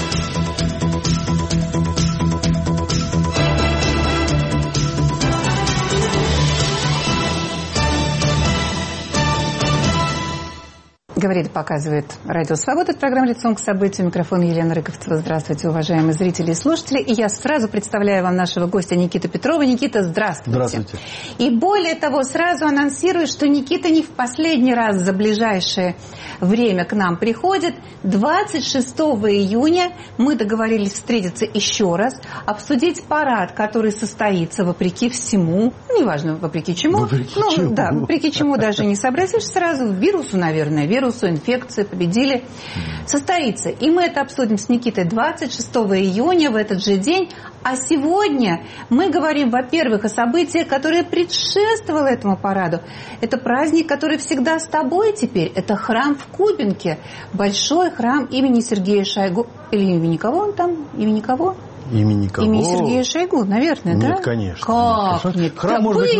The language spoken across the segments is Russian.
Говорит, показывает Радио Свобода. Это программа «Лицом к событию». Микрофон Елена Рыковцева. Здравствуйте, уважаемые зрители и слушатели. И я сразу представляю вам нашего гостя Никиту Петрова. Никита, здравствуйте. Здравствуйте. И более того, сразу анонсирую, что Никита не в последний раз за ближайшее время к нам приходит. 26 июня мы договорились встретиться еще раз, обсудить парад, который состоится вопреки всему. Неважно, вопреки чему. Вопреки чему даже не сообразишь сразу. Вирусу, наверное, инфекции победили, состоится. И мы это обсудим с Никитой 26 июня в этот же день. А сегодня мы говорим, во-первых, о событии, которое предшествовало этому параду. Это праздник, который всегда с тобой теперь. Это храм в Кубинке. Большой храм имени Сергея Шойгу. Или имени кого он там? Имени кого? Имени кого? Имени Сергея Шойгу, наверное, да? Нет, конечно. Как? Нет, храм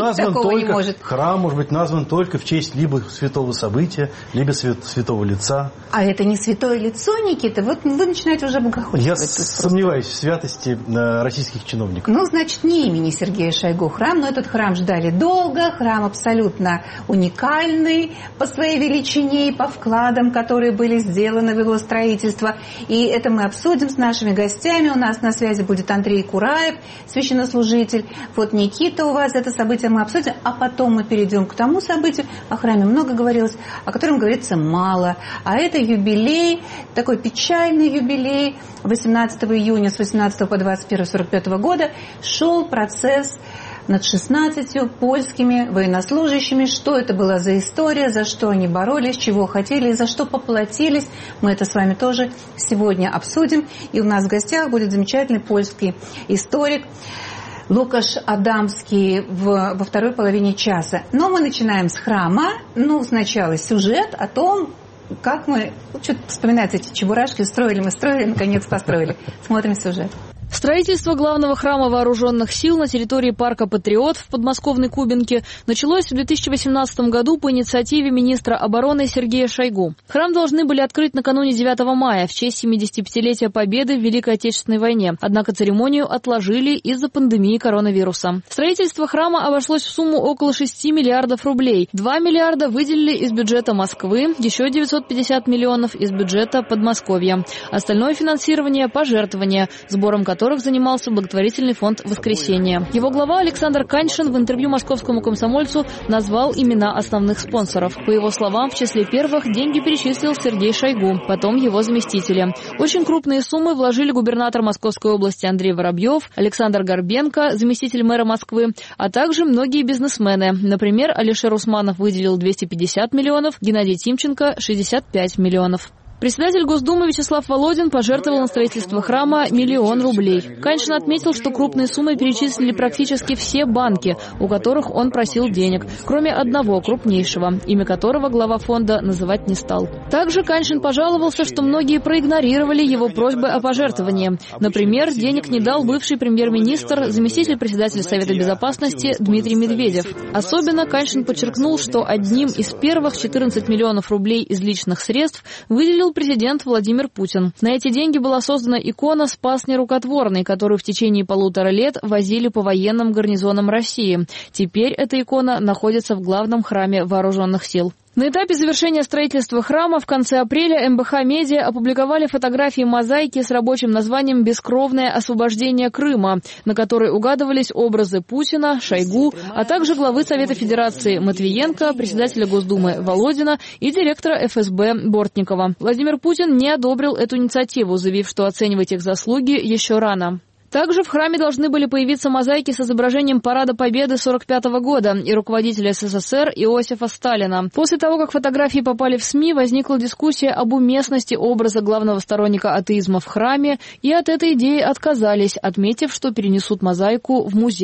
может быть назван только в честь либо святого события, либо святого лица. А это не святое лицо, Никита? Вот вы начинаете уже богохульствовать. Я сомневаюсь в святости российских чиновников. Ну, значит, не имени Сергея Шойгу храм, но этот храм ждали долго. Храм абсолютно уникальный по своей величине и по вкладам, которые были сделаны в его строительство. И это мы обсудим с нашими гостями. У нас на связи будет Андрей Кураев, священнослужитель. Вот Никита у вас, это событие мы обсудим, а потом мы перейдем к тому событию, о храме много говорилось, о котором говорится мало. А это юбилей, такой печальный юбилей. 18 июня с 18 по 21 45 года шел процесс над 16 польскими военнослужащими. Что это была за история, за что они боролись, чего хотели и за что поплатились. Мы это с вами тоже сегодня обсудим. И у нас в гостях будет замечательный польский историк Лукаш Адамский во второй половине часа. Но мы начинаем с храма. Сначала сюжет о том, как мы, что-то вспоминается, эти чебурашки, строили, наконец построили. Смотрим сюжет. Строительство главного храма вооруженных сил на территории парка «Патриот» в подмосковной Кубинке началось в 2018 году по инициативе министра обороны Сергея Шойгу. Храм должны были открыть накануне 9 мая в честь 75-летия Победы в Великой Отечественной войне. Однако церемонию отложили из-за пандемии коронавируса. Строительство храма обошлось в сумму около 6 миллиардов рублей. 2 миллиарда выделили из бюджета Москвы, еще 950 миллионов из бюджета Подмосковья. Остальное финансирование – пожертвования, сбором которых занимался благотворительный фонд «Воскресенье». Его глава Александр Каньшин в интервью московскому комсомольцу назвал имена основных спонсоров. По его словам, в числе первых деньги перечислил Сергей Шойгу, потом его заместители. Очень крупные суммы вложили губернатор Московской области Андрей Воробьев, Александр Горбенко, заместитель мэра Москвы, а также многие бизнесмены. Например, Алишер Усманов выделил 250 миллионов, Геннадий Тимченко – 65 миллионов. Председатель Госдумы Вячеслав Володин пожертвовал на строительство храма 1 миллион рублей. Каньшин отметил, что крупные суммы перечислили практически все банки, у которых он просил денег, кроме одного крупнейшего, имя которого глава фонда называть не стал. Также Каньшин пожаловался, что многие проигнорировали его просьбы о пожертвовании. Например, денег не дал бывший премьер-министр, заместитель председателя Совета Безопасности Дмитрий Медведев. Особенно Каньшин подчеркнул, что одним из первых 14 миллионов рублей из личных средств выделил президент Владимир Путин. На эти деньги была создана икона «Спас нерукотворный», которую в течение 1,5 лет возили по военным гарнизонам России. Теперь эта икона находится в главном храме вооруженных сил. На этапе завершения строительства храма в конце апреля МБХ Медиа опубликовали фотографии мозаики с рабочим названием «Бескровное освобождение Крыма», на которой угадывались образы Путина, Шойгу, а также главы Совета Федерации Матвиенко, председателя Госдумы Володина и директора ФСБ Бортникова. Владимир Путин не одобрил эту инициативу, заявив, что оценивать их заслуги еще рано. Также в храме должны были появиться мозаики с изображением Парада Победы 1945 года и руководителя СССР Иосифа Сталина. После того, как фотографии попали в СМИ, возникла дискуссия об уместности образа главного сторонника атеизма в храме, и от этой идеи отказались, отметив, что перенесут мозаику в музей.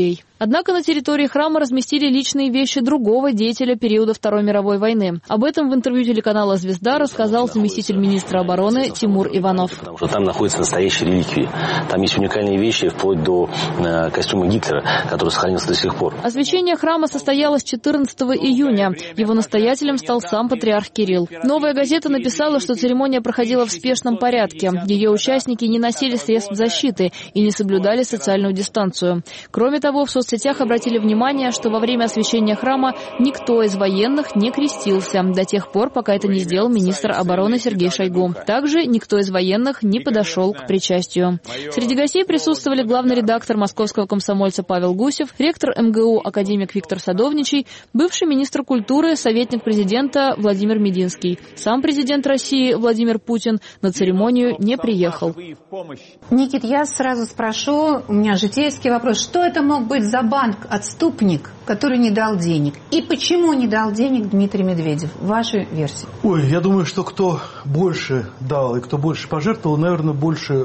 Однако на территории храма разместили личные вещи другого деятеля периода Второй мировой войны. Об этом в интервью телеканала «Звезда» рассказал заместитель министра обороны Тимур Иванов. Потому что там находятся настоящие реликвии. Там есть уникальные вещи, вплоть до костюма Гитлера, который сохранился до сих пор. Освящение храма состоялось 14 июня. Его настоятелем стал сам патриарх Кирилл. «Новая газета» написала, что церемония проходила в спешном порядке. Ее участники не носили средств защиты и не соблюдали социальную дистанцию. Кроме того, в соцсетях обратили внимание, что во время освящения храма никто из военных не крестился до тех пор, пока это не сделал министр обороны Сергей Шойгу. Также никто из военных не подошел к причастию. Среди гостей присутствовали главный редактор «Московского комсомольца» Павел Гусев, ректор МГУ академик Виктор Садовничий, бывший министр культуры, советник президента Владимир Мединский. Сам президент России Владимир Путин на церемонию не приехал. Никит, я сразу спрошу, у меня житейский вопрос, что это мог быть за банк-отступник, который не дал денег? И почему не дал денег Дмитрий Медведев? Ваша версия. Ой, я думаю, что кто больше дал и кто больше пожертвовал, наверное, больше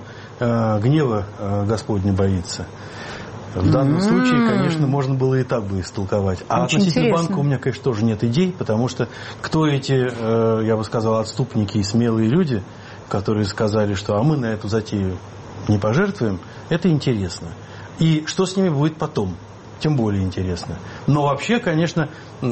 гнева Господня боится. В данном случае, конечно, можно было и так бы истолковать. А очень относительно интересно. банка у меня, конечно, тоже нет идей, потому что кто эти, я бы сказал, отступники и смелые люди, которые сказали, что а мы на эту затею не пожертвуем, это интересно. И что с ними будет потом, тем более интересно. Но вообще, конечно,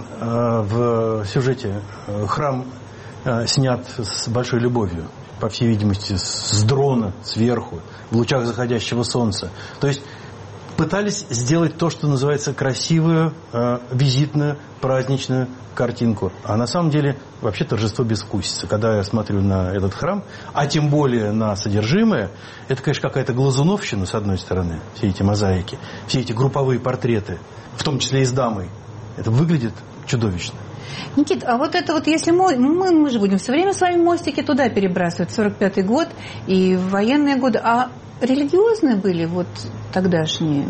в сюжете храм снят с большой любовью, по всей видимости, с дрона сверху, в лучах заходящего солнца. То есть пытались сделать то, что называется красивую, визитную, праздничную картинку. А на самом деле вообще торжество безвкусица. Когда я смотрю на этот храм, а тем более на содержимое, это, конечно, какая-то глазуновщина, с одной стороны, все эти мозаики, все эти групповые портреты, в том числе и с дамой. Это выглядит чудовищно. Никит, а вот это вот, если мы же будем все время с вами мостики туда перебрасывать, 45-й год и в военные годы, а религиозные были вот тогдашние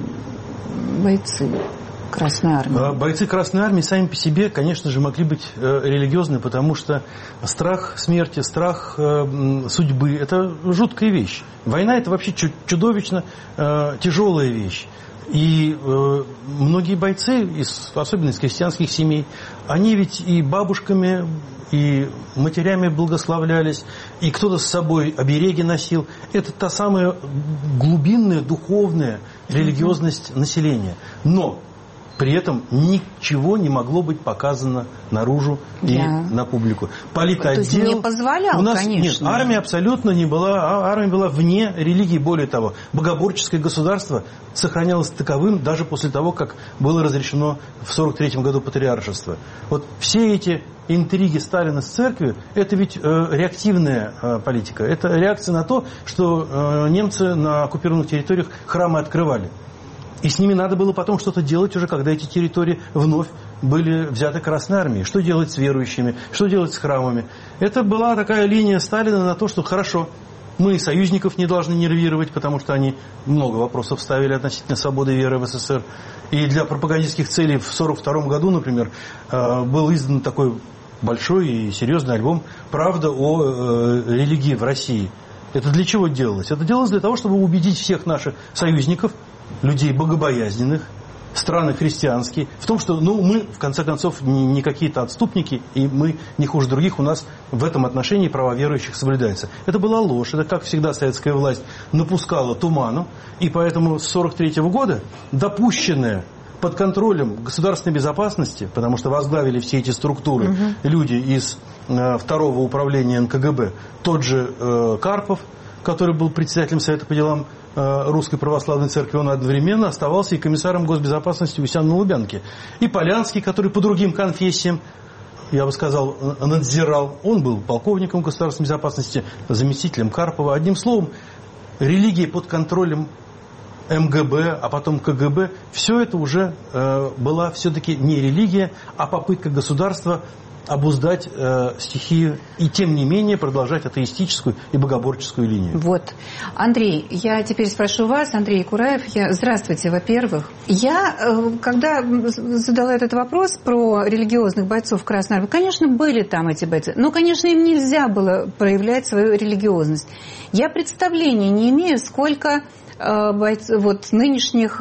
бойцы Красной Армии? Бойцы Красной Армии сами по себе, конечно же, могли быть религиозны, потому что страх смерти, страх судьбы – это жуткая вещь. Война – это вообще чудовищно тяжелая вещь. И многие бойцы, особенно из крестьянских семей, они ведь и бабушками, и матерями благословлялись, и кто-то с собой обереги носил. Это та самая глубинная, духовная религиозность населения. Но при этом ничего не могло быть показано наружу и на публику. Политотдел... То есть не позволял, у нас, конечно. Нет, армия абсолютно не была, армия была вне религии. Более того, богоборческое государство сохранялось таковым даже после того, как было разрешено в 1943 году патриаршество. Вот все эти интриги Сталина с церковью, это ведь реактивная политика. Это реакция на то, что немцы на оккупированных территориях храмы открывали. И с ними надо было потом что-то делать уже, когда эти территории вновь были взяты Красной Армией. Что делать с верующими, что делать с храмами. Это была такая линия Сталина на то, что хорошо, мы союзников не должны нервировать, потому что они много вопросов ставили относительно свободы веры в СССР. И для пропагандистских целей в 1942 году, например, был издан такой большой и серьезный альбом «Правда о религии в России». Это для чего делалось? Это делалось для того, чтобы убедить всех наших союзников, людей богобоязненных, страны христианские, в том, что мы, в конце концов, не какие-то отступники, и мы не хуже других, у нас в этом отношении права верующих соблюдаются. Это была ложь, это, как всегда, советская власть напускала туману, и поэтому с 1943 года допущенная под контролем государственной безопасности, потому что возглавили все эти структуры люди из второго управления НКГБ, тот же Карпов, который был председателем Совета по делам Русской Православной Церкви, он одновременно оставался и комиссаром госбезопасности у себя на Лубянке. И Полянский, который по другим конфессиям, я бы сказал, надзирал, он был полковником государственной безопасности, заместителем Карпова. Одним словом, религия под контролем МГБ, а потом КГБ, все это уже была все-таки не религия, а попытка государства обуздать стихию и, тем не менее, продолжать атеистическую и богоборческую линию. Вот. Андрей, я теперь спрошу вас, Андрей Кураев. Здравствуйте, во-первых. Я, когда задала этот вопрос про религиозных бойцов Красной Армии, конечно, были там эти бойцы, но, конечно, им нельзя было проявлять свою религиозность. Я представления не имею, сколько вот нынешних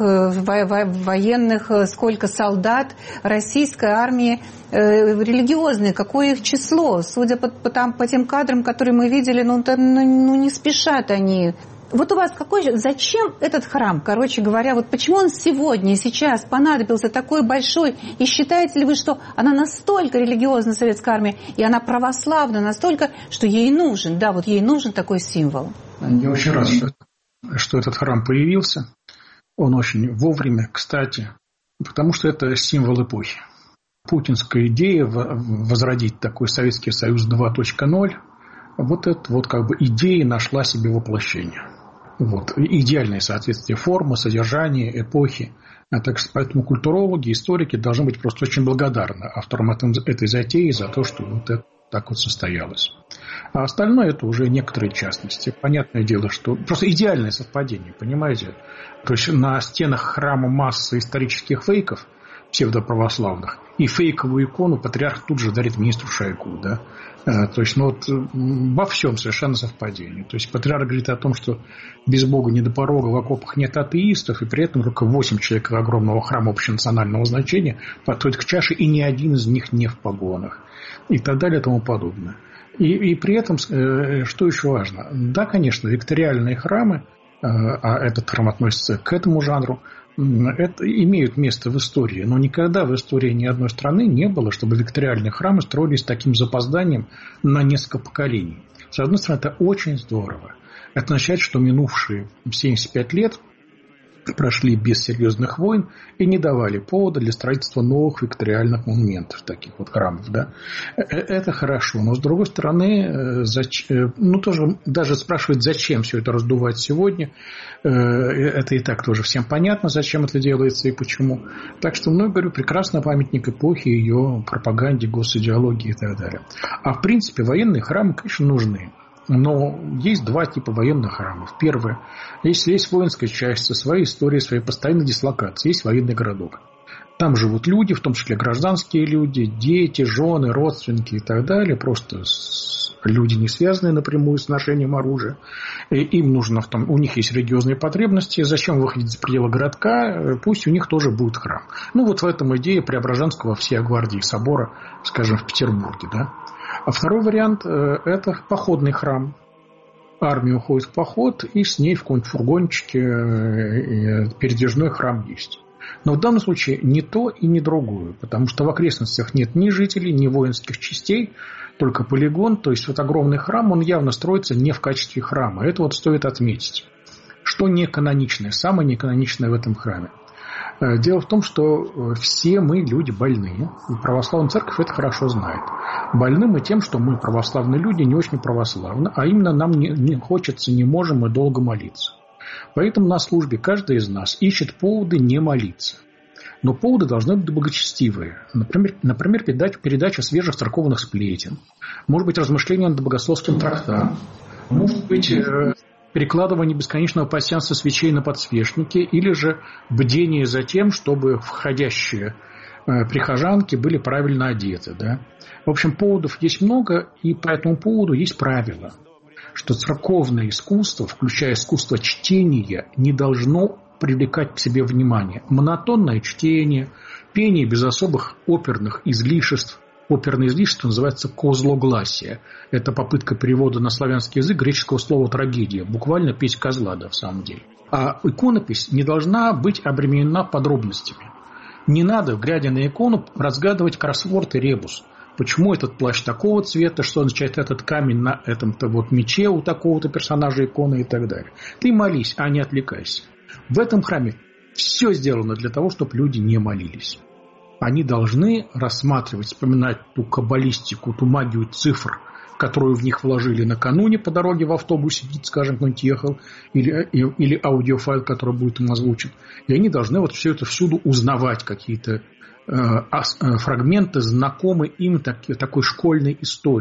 военных, сколько солдат российской армии религиозные, какое их число. Судя по тем кадрам, которые мы видели, не спешат они. Вот у вас зачем этот храм, короче говоря, вот почему он сегодня, сейчас понадобился такой большой, и считаете ли вы, что она настолько религиозна, советская армия, и она православна настолько, что ей нужен такой символ? Я очень рад, что этот храм появился. Он очень вовремя, кстати, потому что это символ эпохи. Путинская идея возродить такой Советский Союз 2.0, вот эта идея нашла себе воплощение. Идеальное соответствие формы, содержания, эпохи. Поэтому культурологи, историки должны быть просто очень благодарны авторам этой затеи за то, что это так состоялось. А остальное это уже некоторые частности. Понятное дело, что просто идеальное совпадение, понимаете? То есть на стенах храма масса исторических фейков, псевдоправославных, и фейковую икону патриарх тут же дарит министру Шойгу, да? То есть, во всем совершенно совпадение. То есть, патриарх говорит о том, что без Бога не до порога, в окопах нет атеистов, и при этом только 8 человек огромного храма общенационального значения подходят к чаше, и ни один из них не в погонах. И так далее, и тому подобное. И при этом, что еще важно? Да, конечно, викториальные храмы, а этот храм относится к этому жанру, это имеют место в истории, но никогда в истории ни одной страны не было, чтобы викториальные храмы строились с таким запозданием на несколько поколений. С одной стороны, это очень здорово. Это означает, что минувшие 75 лет прошли без серьезных войн и не давали повода для строительства новых викториальных монументов, таких храмов. Да? Это хорошо. Но с другой стороны, тоже даже спрашивать, зачем все это раздувать сегодня, это и так тоже всем понятно, зачем это делается и почему. Так что, говорю, прекрасный памятник эпохи, ее пропаганде, госидеологии и так далее. А в принципе, военные храмы, конечно, нужны. Но есть два типа военных храмов. Первое, если есть воинская часть со своей историей, своей постоянной дислокацией, есть военный городок. Там живут люди, в том числе гражданские люди, дети, жены, родственники и так далее. Просто люди, не связанные напрямую с ношением оружия. И им нужно, у них есть религиозные потребности. Зачем выходить за пределы городка? Пусть у них тоже будет храм. В этом идея Преображенского всея гвардии собора, скажем, в Петербурге, да. А второй вариант – это походный храм. Армия уходит в поход, и с ней в каком-нибудь фургончике передвижной храм есть. Но в данном случае не то и не другое, потому что в окрестностях нет ни жителей, ни воинских частей, только полигон. То есть огромный храм, он явно строится не в качестве храма. Это стоит отметить. Что неканоничное, самое неканоничное в этом храме. Дело в том, что все мы люди больные, и православная церковь это хорошо знает. Больны мы тем, что мы, православные люди, не очень православны, а именно нам не хочется, не можем мы долго молиться. Поэтому на службе каждый из нас ищет поводы не молиться. Но поводы должны быть благочестивые. Например, передача свежих церковных сплетен. Может быть, размышления над богословским трактатом. Может быть, перекладывание бесконечного пасьянса свечей на подсвечнике, или же бдение за тем, чтобы входящие прихожанки были правильно одеты. Да? В общем, поводов есть много, и по этому поводу есть правило, что церковное искусство, включая искусство чтения, не должно привлекать к себе внимание. Монотонное чтение, пение без особых оперных излишеств. Оперное излишество называется козлогласие. Это попытка перевода на славянский язык греческого слова «трагедия». Буквально петь козла, да, в самом деле. А иконопись не должна быть обременена подробностями. Не надо, глядя на икону, разгадывать кроссворд и ребус. Почему этот плащ такого цвета, что означает этот камень на этом-то мече у такого-то персонажа иконы и так далее. Ты молись, а не отвлекайся. В этом храме все сделано для того, чтобы люди не молились. Они должны рассматривать, вспоминать ту каббалистику, ту магию цифр, которую в них вложили накануне по дороге в автобусе, скажем, кто-нибудь ехал, или аудиофайл, который будет им озвучен. И они должны все это всюду узнавать, какие-то фрагменты знакомой им такой школьной истории.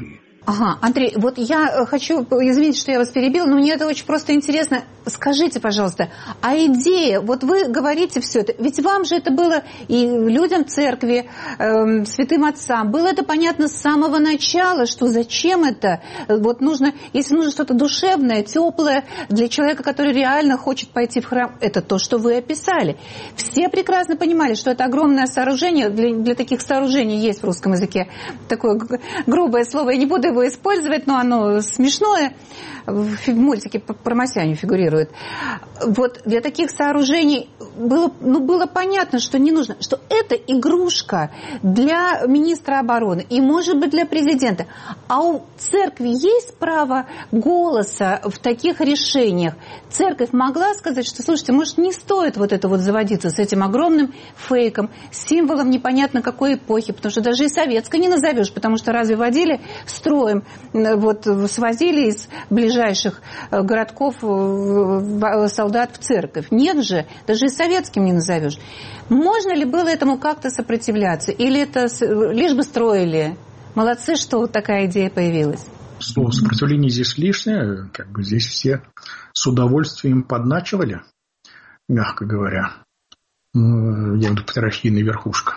Ага, Андрей, вот я хочу, извините, что я вас перебила, но мне это очень просто интересно. Скажите, пожалуйста, а идея, вот вы говорите все это, ведь вам же это было и людям церкви, святым отцам, было это понятно с самого начала, что зачем это? Вот нужно, если нужно что-то душевное, теплое для человека, который реально хочет пойти в храм, это то, что вы описали. Все прекрасно понимали, что это огромное сооружение, для таких сооружений есть в русском языке такое грубое слово, я не буду его использовать, но оно смешное, в мультике про Масяню фигурирует. Вот для таких сооружений было понятно, что не нужно, что это игрушка для министра обороны и, может быть, для президента. А у церкви есть право голоса в таких решениях? Церковь могла сказать, что, слушайте, может, не стоит вот это вот заводиться с этим огромным фейком, символом непонятно какой эпохи, потому что даже и советской не назовешь, потому что разве водили строем, вот свозили из ближайших городков солдат в церковь? Нет же, даже и советским не назовешь. Можно ли было этому как-то сопротивляться? Или это лишь бы строили? Молодцы, что вот такая идея появилась. Слово сопротивление здесь лишнее. Как бы здесь все с удовольствием подначивали, мягко говоря. Я имею в виду патриархийная верхушка.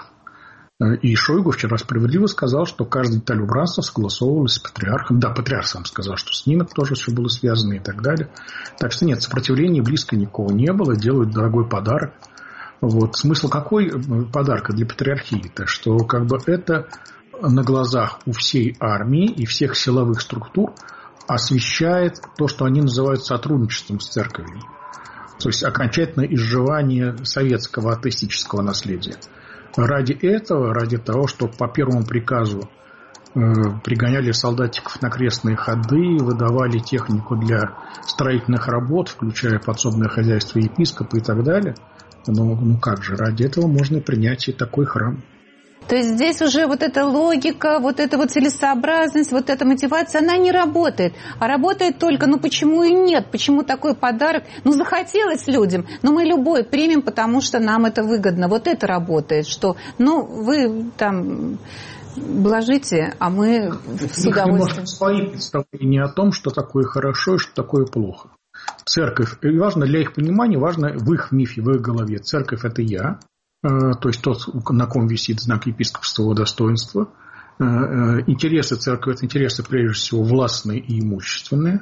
И Шойгу вчера справедливо сказал, что каждая деталь убранства согласовывалась с патриархом. Да, патриарх сам сказал, что снимок тоже все было связано и так далее. Так что нет, сопротивления близко никого не было. Делают дорогой подарок. Вот. Смысл какой подарка для патриархии-то? Что как бы это на глазах у всей армии и всех силовых структур освещает то, что они называют сотрудничеством с церковью. То есть окончательное изживание советского атеистического наследия. Ради этого, ради того, чтобы по первому приказу пригоняли солдатиков на крестные ходы, выдавали технику для строительных работ, включая подсобное хозяйство епископа и так далее, ну как же, ради этого можно принять и такой храм. То есть здесь уже вот эта логика, вот эта вот целесообразность, вот эта мотивация, она не работает. А работает только, почему и нет? Почему такой подарок? Захотелось людям, но мы любой примем, потому что нам это выгодно. Вот это работает, что, вы там блажите, а мы с удовольствием. Свои представления о том, что такое хорошо и что такое плохо. Церковь, и важно для их понимания, важно в их мифе, в их голове, церковь – это я. То есть тот, на ком висит знак епископского достоинства. Интересы церкви – это интересы, прежде всего, властные и имущественные.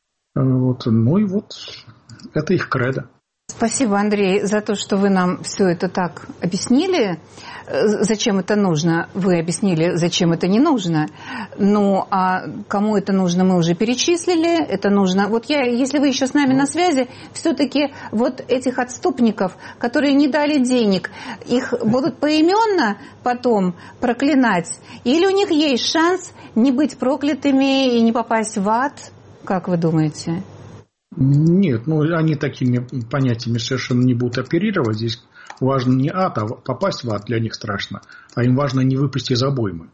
Это их кредо. Спасибо, Андрей, за то, что вы нам все это так объяснили, зачем это нужно. Вы объяснили, зачем это не нужно. А кому это нужно, мы уже перечислили. Это нужно. Если вы еще с нами на связи, все-таки этих отступников, которые не дали денег, их будут поименно потом проклинать? Или у них есть шанс не быть проклятыми и не попасть в ад? Как вы думаете? Нет, они такими понятиями совершенно не будут оперировать. Здесь важно не ад, а попасть в ад для них страшно. А им важно не выпасть из обоймы.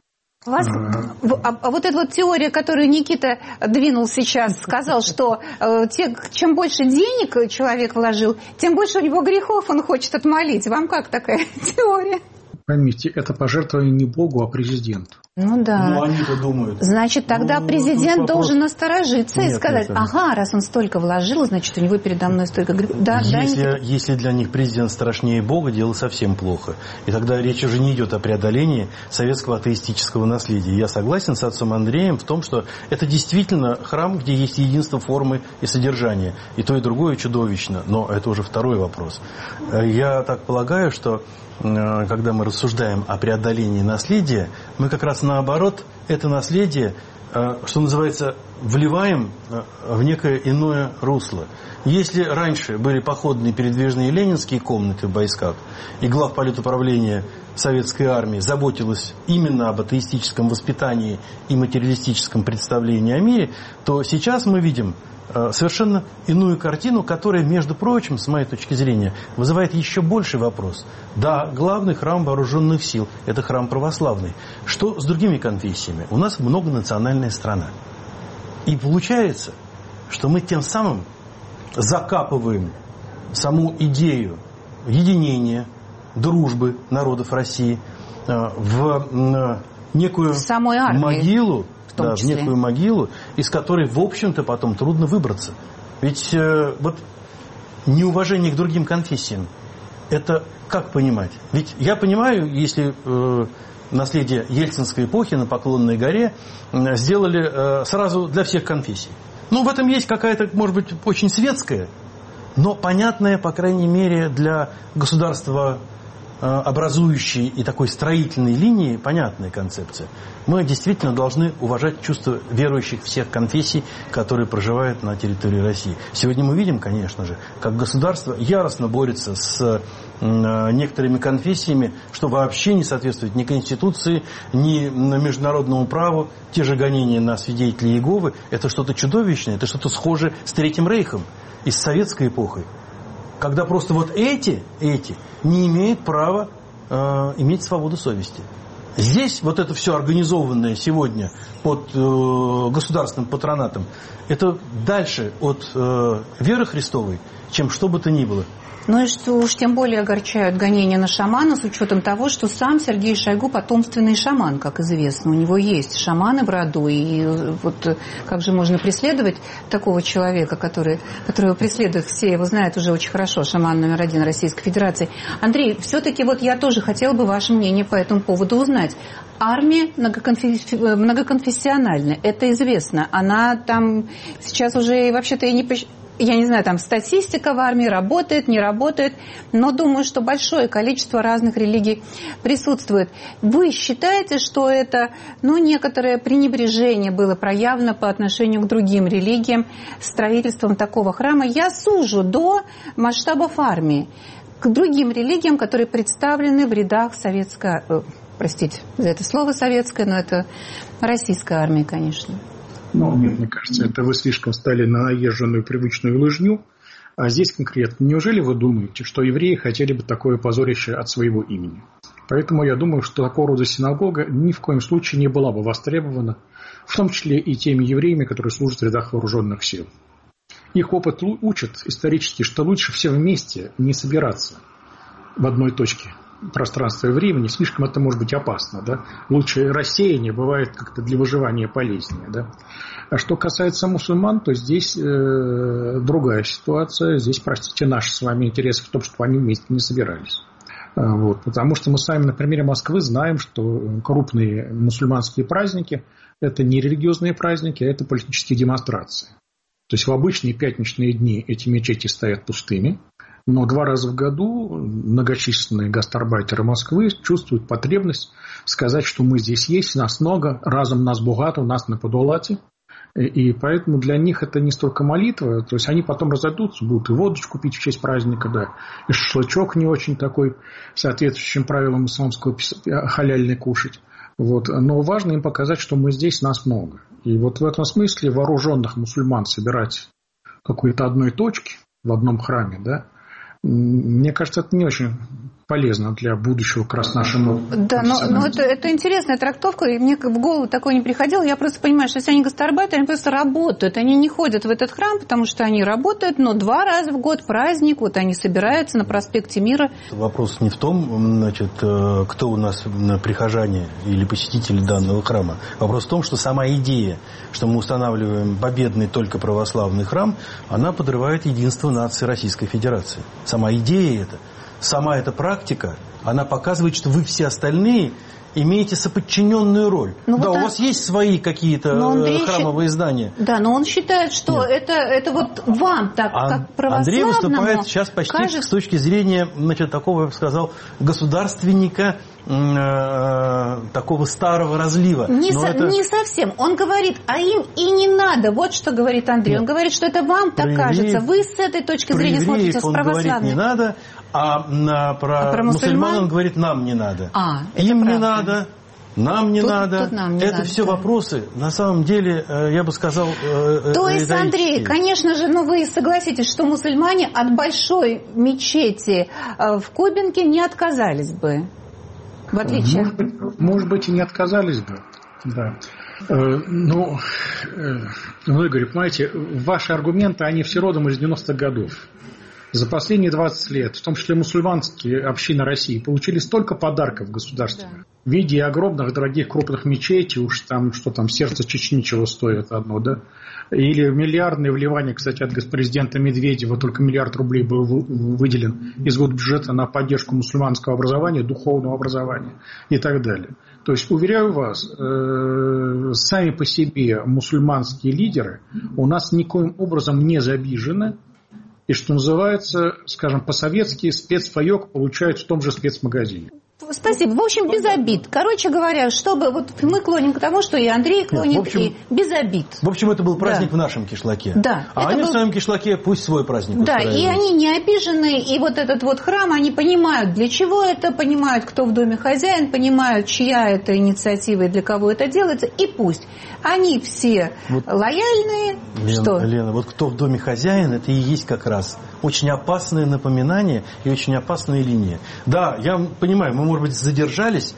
Вот эта теория, которую Никита двинул сейчас, сказал, что чем больше денег человек вложил, тем больше у него грехов он хочет отмолить. Вам как такая теория? Поймите, это пожертвование не Богу, а президенту. Да. Они-то думают. Значит, тогда президент должен насторожиться и сказать, раз он столько вложил, значит, у него передо мной столько грехов. Если для них президент страшнее Бога, дело совсем плохо. И тогда речь уже не идет о преодолении советского атеистического наследия. Я согласен с отцом Андреем в том, что это действительно храм, где есть единство формы и содержания. И то, и другое чудовищно. Но это уже второй вопрос. Я так полагаю, что когда мы рассуждаем о преодолении наследия, мы как раз наоборот это наследие, что называется, вливаем в некое иное русло. Если раньше были походные передвижные ленинские комнаты в войсках, и главполитуправление советской армии заботилось именно об атеистическом воспитании и материалистическом представлении о мире, то сейчас мы видим совершенно иную картину, которая, между прочим, с моей точки зрения, вызывает еще больший вопрос. Да, главный храм вооруженных сил – это храм православный. Что с другими конфессиями? У нас многонациональная страна. И получается, что мы тем самым закапываем саму идею единения, дружбы народов России в некую могилу том числе. В некую могилу, из которой, в общем-то, потом трудно выбраться. Ведь вот неуважение к другим конфессиям, это как понимать? Ведь я понимаю, если наследие ельцинской эпохи на Поклонной горе сделали сразу для всех конфессий. Ну, в этом есть какая-то, может быть, очень светская, но понятная, по крайней мере, для государства образующей и такой строительной линии понятная концепция. Мы действительно должны уважать чувства верующих всех конфессий, которые проживают на территории России. Сегодня мы видим, конечно же, как государство яростно борется с некоторыми конфессиями, что вообще не соответствует ни Конституции, ни международному праву. Те же гонения на свидетелей Иеговы – это что-то чудовищное, это что-то схожее с Третьим Рейхом и с советской эпохой. Когда просто вот эти не имеют права иметь свободу совести. Здесь вот это все организованное сегодня под государственным патронатом, это дальше от веры Христовой, чем что бы то ни было. Ну и что уж тем более огорчают гонения на шамана, с учетом того, что сам Сергей Шойгу потомственный шаман, как известно. У него есть шаманы в роду. И вот как же можно преследовать такого человека, которого преследуют все, его знают уже очень хорошо, шаман номер 1 Российской Федерации. Андрей, все-таки вот я тоже хотела бы ваше мнение по этому поводу узнать. Армия многоконфессиональная, это известно. Она там сейчас уже вообще-то и не... Я не знаю, там статистика в армии работает, не работает, но думаю, что большое количество разных религий присутствует. Вы считаете, что это, некоторое пренебрежение было проявлено по отношению к другим религиям строительством такого храма? Я сужу до масштабов армии, к другим религиям, которые представлены в рядах советской, простите за это слово советское, но это российской армии, конечно. Нет, мне кажется, это вы слишком стали на наезженную привычную лыжню. А здесь конкретно, неужели вы думаете, что евреи хотели бы такое позорище от своего имени? Поэтому я думаю, что такого рода синагога ни в коем случае не была бы востребована, в том числе и теми евреями, которые служат в рядах вооруженных сил. Их опыт учит исторически, что лучше все вместе не собираться в одной точке пространства и времени, слишком это может быть опасно. Да? Лучше рассеяние бывает как-то для выживания полезнее. Да? А что касается мусульман, то здесь другая ситуация. Здесь, простите, наши с вами интересы в том, чтобы они вместе не собирались. Потому что мы сами на примере Москвы знаем, что крупные мусульманские праздники – это не религиозные праздники, а это политические демонстрации. То есть в обычные пятничные дни эти мечети стоят пустыми, но 2 раза в году многочисленные гастарбайтеры Москвы чувствуют потребность сказать, что мы здесь есть, нас много, разом нас багато, нас на подолате. И поэтому для них это не столько молитва, то есть они потом разойдутся, будут и водочку пить в честь праздника, да, и шашлычок не очень такой, соответствующим правилам исламского халяльный кушать. Но важно им показать, что мы здесь, нас много. И в этом смысле вооруженных мусульман собирать в какой-то одной точке, в одном храме, да, мне кажется, это не очень полезно для будущего как раз нашему... Да, но это интересная трактовка, и мне в голову такое не приходило. Я просто понимаю, что если они гастарбайтеры, они просто работают. Они не ходят в этот храм, потому что они работают, но 2 раза в год праздник, они собираются на проспекте Мира. Вопрос не в том, кто у нас прихожане или посетители данного храма. Вопрос в том, что сама идея, что мы устанавливаем победный только православный храм, она подрывает единство нации Российской Федерации. Сама идея эта. Сама эта практика, она показывает, что вы все остальные имеете соподчиненную роль. У вас есть свои какие-то храмовые здания. Да, но он считает, что это вам так, как православному. Андрей выступает сейчас почти с точки зрения, такого, я бы сказал, государственника, такого старого разлива. Не совсем. Он говорит, а им и не надо. Вот что говорит Андрей. Он говорит, что это вам так кажется. Вы с этой точки зрения смотрите с православной. Он говорит, не надо, а про мусульман он говорит, нам не надо. Им не надо. Нам не надо. Это все вопросы, на самом деле, я бы сказал, то есть, Андрей, конечно же, вы согласитесь, что мусульмане от большой мечети в Кубинке не отказались бы. В отличие... Может быть, и не отказались бы. Да. Игорь, понимаете, ваши аргументы, они все родом из 90-х годов. За последние 20 лет, в том числе мусульманские общины России, получили столько подарков государственных в виде огромных, дорогих, крупных мечетей, уж там, что там, сердце Чечни чего стоит одно, да? Или миллиардные вливания, кстати, от президента Медведева, только $1 миллиард был выделен из госбюджета на поддержку мусульманского образования, духовного образования и так далее. То есть, уверяю вас, сами по себе мусульманские лидеры у нас никоим образом не забижены, и, что называется, скажем, по-советски спецпаёк получают в том же спецмагазине. Спасибо. В общем, без обид. Короче говоря, чтобы вот мы клоним к тому, что и Андрей клонит, в общем, и без обид. В общем, это был праздник в нашем кишлаке. Да. А они в своем кишлаке пусть свой праздник устраивают. Да, и они не обижены, и вот этот вот храм, они понимают, для чего это, понимают, кто в доме хозяин, понимают, чья это инициатива и для кого это делается, и пусть. Они все вот лояльные. Лена, вот кто в доме хозяин, это и есть как раз очень опасное напоминание и очень опасная линия. Да, я понимаю, мы, может быть, задержались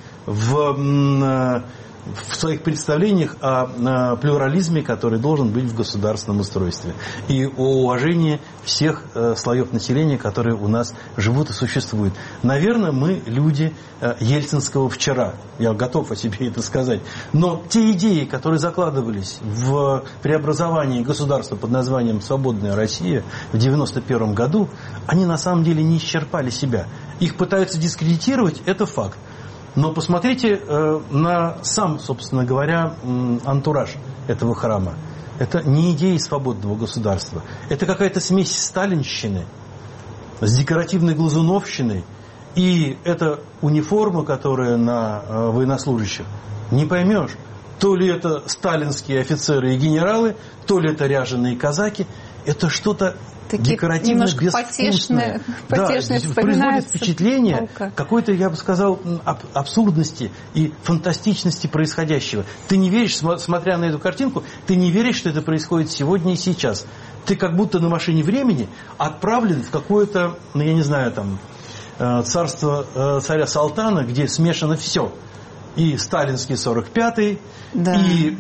в своих представлениях о плюрализме, который должен быть в государственном устройстве, и о уважении всех слоев населения, которые у нас живут и существуют. Наверное, мы люди ельцинского вчера, я готов о себе это сказать, но те идеи, которые закладывались в преобразовании государства под названием «Свободная Россия» в 1991 году, они на самом деле не исчерпали себя. Их пытаются дискредитировать, это факт. Но посмотрите на сам, собственно говоря, антураж этого храма. Это не идея свободного государства. Это какая-то смесь сталинщины с декоративной глазуновщиной. И это униформа, которая на военнослужащих. Не поймешь, то ли это сталинские офицеры и генералы, то ли это ряженые казаки. Это что-то декоративно безвкусное. Производит впечатление какой-то, я бы сказал, абсурдности и фантастичности происходящего. Ты не веришь, смотря на эту картинку, ты не веришь, что это происходит сегодня и сейчас. Ты как будто на машине времени отправлен в какое-то, ну я не знаю, там, царство царя Салтана, где смешано все. И сталинский 45-й, да. И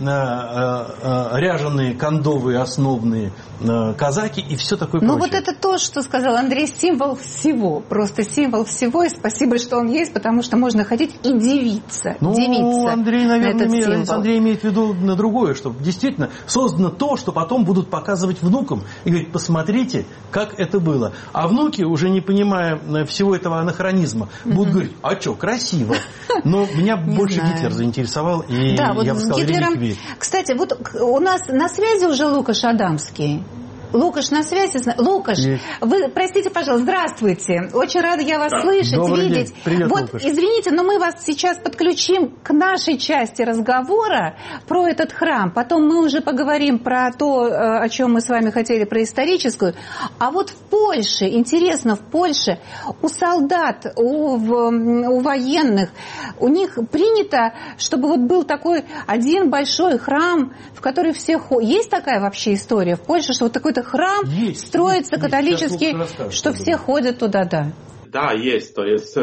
ряженые, кондовые, основные казаки, и все такое прочее. Ну вот это то, что сказал Андрей, символ всего. Просто символ всего, и спасибо, что он есть, потому что можно ходить и дивиться. Андрей, наверное, Андрей имеет в виду на другое, что действительно создано то, что потом будут показывать внукам. И говорить, посмотрите, как это было. А внуки, уже не понимая всего этого анахронизма, будут говорить, а что, красиво. Но меня больше Гитлер заинтересовал, и да, вот я бы сказал, реликвии. Кстати, вот у нас на связи уже Лукаш Адамский. Лукаш на связи? Лукаш, вы, простите, пожалуйста, здравствуйте. Очень рада я вас слышать, Добрый видеть. День. Привет, вот, Лукаш. Извините, но мы вас сейчас подключим к нашей части разговора про этот храм. Потом мы уже поговорим про то, о чем мы с вами хотели, про историческую. А вот в Польше, интересно, в Польше у солдат, у военных, у них принято, чтобы вот был такой один большой храм, в который все ходят. Есть такая вообще история в Польше, что вот такой-то храм строится католический, что все ходят туда, да? Да, есть. То есть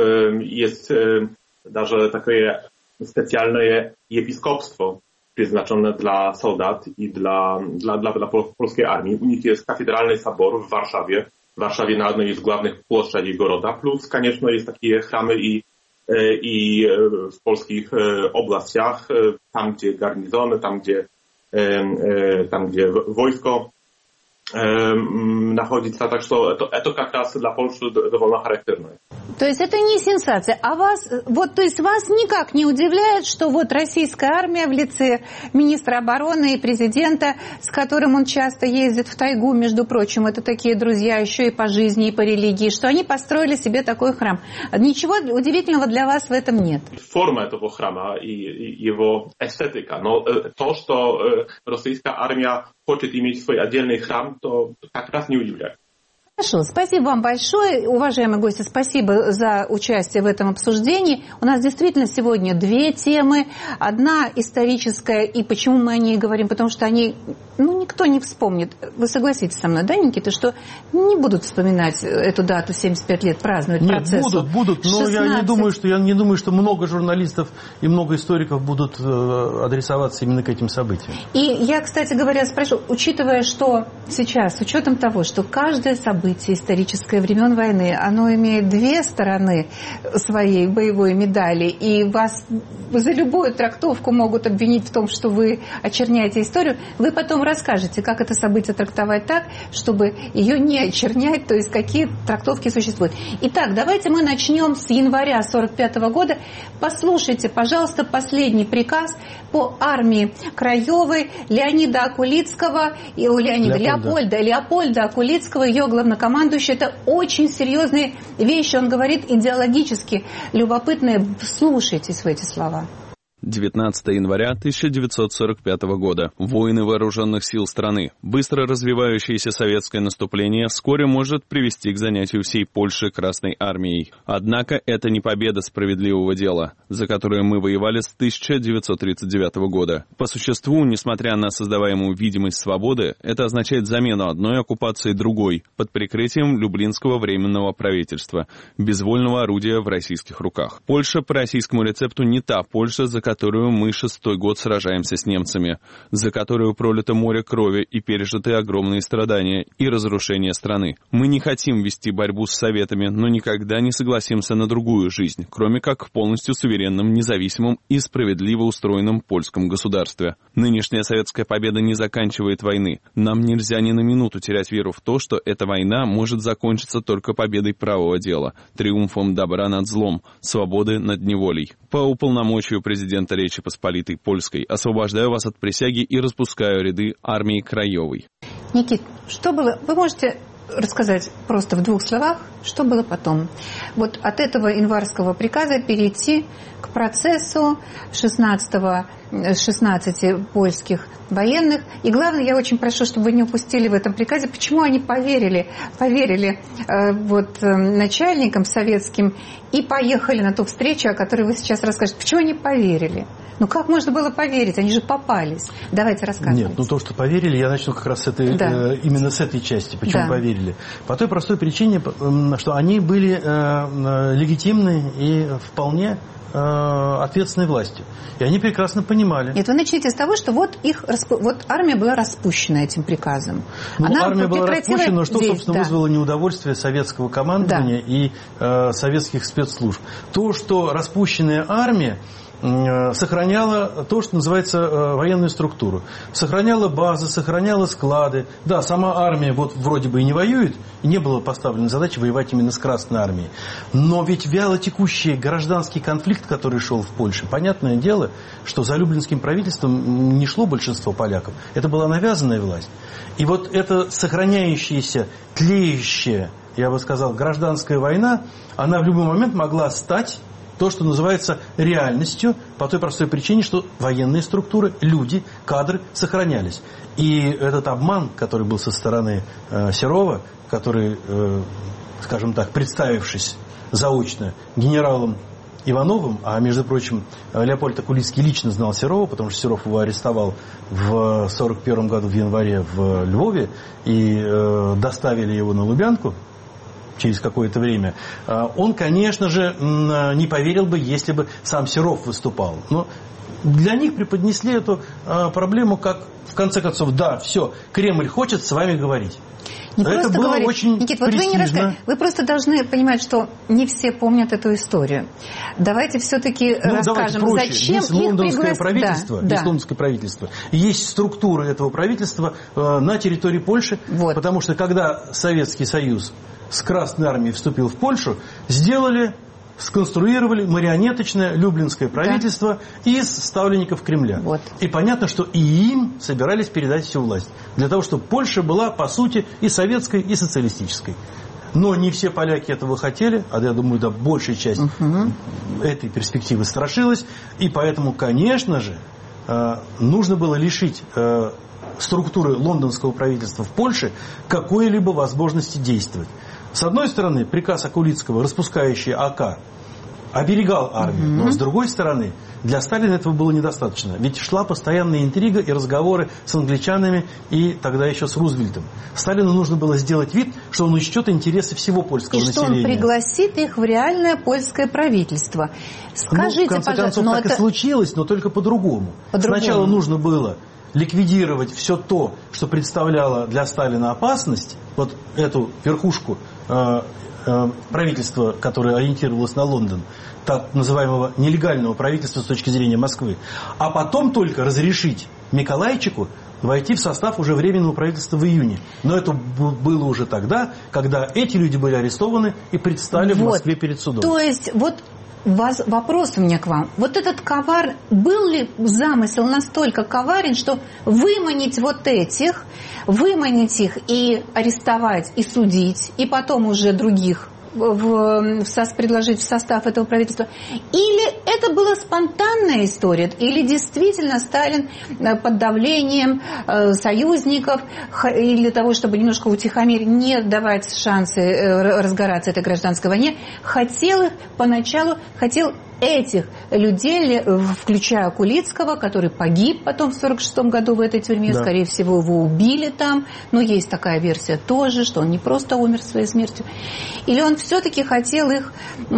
даже такое специальное епископство, przeznaczone dla soldat i dla polskiej armii. U nich jest katedralny собор w Warszawie. W Warszawie na jednej z głównych płoszczadzi Goroda. Plus, конечно, jest takie chramy i w polskich oblastiach, tam gdzie garnizony, tam gdzie wojsko находится, так что это как раз для Польши довольно характерно. То есть это не сенсация, а вас, вот, то есть вас никак не удивляет, что вот российская армия в лице министра обороны и президента, с которым он часто ездит в тайгу, между прочим, это такие друзья еще и по жизни, и по религии, что они построили себе такой храм. Ничего удивительного для вас в этом нет. Форма этого храма и его эстетика, но то, что российская армия хочет иметь свой отдельный храм, то как раз не удивляет. Хорошо, спасибо вам большое, уважаемые гости, спасибо за участие в этом обсуждении. У нас действительно сегодня две темы. Одна историческая, и почему мы о ней говорим, потому что они, не никто не вспомнит. Вы согласитесь со мной, да, Никита, что не будут вспоминать эту дату 75 лет, праздновать процессу? Нет, будут, но 16... я не думаю, что много журналистов и много историков будут адресоваться именно к этим событиям. И я, кстати говоря, спрошу, учитывая, что сейчас, с учетом того, что каждое событие историческое времен войны, оно имеет две стороны своей боевой медали, и вас за любую трактовку могут обвинить в том, что вы очерняете историю, вы потом расскажете, как это событие трактовать так, чтобы ее не очернять, то есть какие трактовки существуют. Итак, давайте мы начнем с января 1945 года. Послушайте, пожалуйста, последний приказ по армии Краевой Леонида Окулицкого, Леопольда Окулицкого, ее главнокомандующий. Это очень серьезные вещи. Он говорит идеологически любопытные. Вслушайтесь в эти слова. 19 января 1945 года. Воины вооруженных сил страны. Быстро развивающееся советское наступление вскоре может привести к занятию всей Польши Красной армией. Однако это не победа справедливого дела, за которое мы воевали с 1939 года. По существу, несмотря на создаваемую видимость свободы, это означает замену одной оккупации другой, под прикрытием Люблинского временного правительства, безвольного орудия в российских руках. Польша по российскому рецепту не та Польша, за которую мы 6-й год сражаемся с немцами, за которую пролито море крови и пережиты огромные страдания и разрушения страны. Мы не хотим вести борьбу с Советами, но никогда не согласимся на другую жизнь, кроме как в полностью суверенном, независимом и справедливо устроенном польском государстве. Нынешняя советская победа не заканчивает войны. Нам нельзя ни на минуту терять веру в то, что эта война может закончиться только победой правого дела, триумфом добра над злом, свободы над неволей. По уполномочию президента Речи Посполитой Польской освобождаю вас от присяги и распускаю ряды армии Краевой. Никит, что было? Вы можете рассказать просто в 2 словах, что было потом? Вот от этого январского приказа перейти к процессу 16 польских военных. И главное, я очень прошу, чтобы вы не упустили в этом приказе, почему они поверили начальникам советским и поехали на ту встречу, о которой вы сейчас расскажете. Почему они поверили? Ну как можно было поверить? Они же попались. Давайте рассказывайте. Нет, то, что поверили, я начну как раз именно с этой части. Почему поверили? По той простой причине, что они были легитимны и вполне ответственной властью. И они прекрасно понимали. Нет, вы начните с того, что вот армия была распущена этим приказом. Армия была распущена, но что, собственно, вызвало неудовольствие советского командования и советских спецслужб. То, что распущенная армия сохраняла то, что называется военную структуру. Сохраняла базы, сохраняла склады. Да, сама армия вроде бы и не воюет, и не было поставлено задачи воевать именно с Красной армией. Но ведь вялотекущий гражданский конфликт, который шел в Польше, понятное дело, что за Люблинским правительством не шло большинство поляков. Это была навязанная власть. И вот эта сохраняющаяся, тлеющая, я бы сказал, гражданская война, она в любой момент могла стать то, что называется реальностью, по той простой причине, что военные структуры, люди, кадры сохранялись. И этот обман, который был со стороны Серова, который, скажем так, представившись заочно генералом Ивановым, а, между прочим, Леопольд Окулицкий лично знал Серова, потому что Серов его арестовал в 1941 году в январе в Львове и доставили его на Лубянку через какое-то время, он, конечно же, не поверил бы, если бы сам Серов выступал. Но для них преподнесли эту проблему как, в конце концов, да, все, Кремль хочет с вами говорить. Не это было говорить. Очень Никит, вот престижно. Вы просто должны понимать, что не все помнят эту историю. Давайте все-таки расскажем, зачем есть лондонское правительство, есть лондонское правительство, есть структуры этого правительства на территории Польши, потому что когда Советский Союз с Красной армией вступил в Польшу, сконструировали марионеточное люблинское правительство из ставленников Кремля. И понятно, что и им собирались передать всю власть. Для того, чтобы Польша была, по сути, и советской, и социалистической. Но не все поляки этого хотели, а я думаю, да, большая часть этой перспективы страшилась. И поэтому, конечно же, нужно было лишить структуры лондонского правительства в Польше какой-либо возможности действовать. С одной стороны, приказ Окулицкого, распускающий АК, оберегал армию. Но, с другой стороны, для Сталина этого было недостаточно. Ведь шла постоянная интрига и разговоры с англичанами и тогда еще с Рузвельтом. Сталину нужно было сделать вид, что он учтет интересы всего польского населения. И что он пригласит их в реальное польское правительство. Скажите, в конце концов, так и случилось, но только по-другому. Сначала нужно было ликвидировать все то, что представляло для Сталина опасность, вот эту верхушку правительства, которое ориентировалось на Лондон, так называемого нелегального правительства с точки зрения Москвы, а потом только разрешить Миколайчику войти в состав уже Временного правительства в июне. Но это было уже тогда, когда эти люди были арестованы и предстали в Москве перед судом. То есть, вопрос у меня к вам. Вот этот был ли замысел настолько коварен, что выманить их и арестовать, и судить, и потом уже других предложить в состав этого правительства? Или это была спонтанная история? Или действительно Сталин под давлением союзников или для того, чтобы немножко утихомирить, не давать шансы разгораться этой гражданской войне, хотел этих людей, включая Кулицкого, который погиб потом в 1946 году в этой тюрьме, да. Скорее всего, его убили там, но есть такая версия тоже, что он не просто умер своей смертью. Или он все-таки хотел их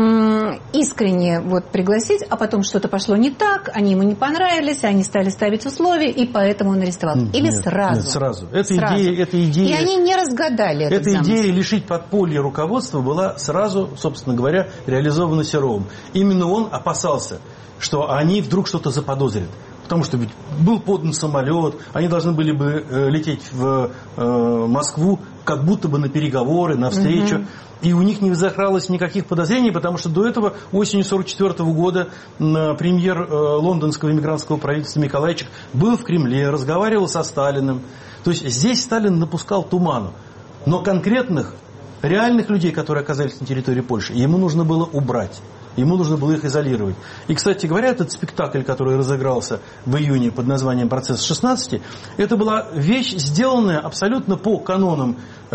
искренне пригласить, а потом что-то пошло не так, они ему не понравились, они стали ставить условия, и поэтому он арестовал. Или сразу? Нет, сразу. Эта идея, и они не разгадали этот замысел. Эта идея лишить подполья руководства была сразу, собственно говоря, реализована Серовым. Именно он опасался, что они вдруг что-то заподозрят. Потому что ведь был подан самолет, они должны были бы лететь в Москву как будто бы на переговоры, на встречу. И у них не закралось никаких подозрений, потому что до этого осенью 1944 года премьер лондонского эмигрантского правительства Миколайчик был в Кремле, разговаривал со Сталиным. То есть здесь Сталин напускал туману. Но конкретных, реальных людей, которые оказались на территории Польши, ему нужно было убрать. Ему нужно было их изолировать. И, кстати говоря, этот спектакль, который разыгрался в июне под названием «Процесс 16», это была вещь, сделанная абсолютно по канонам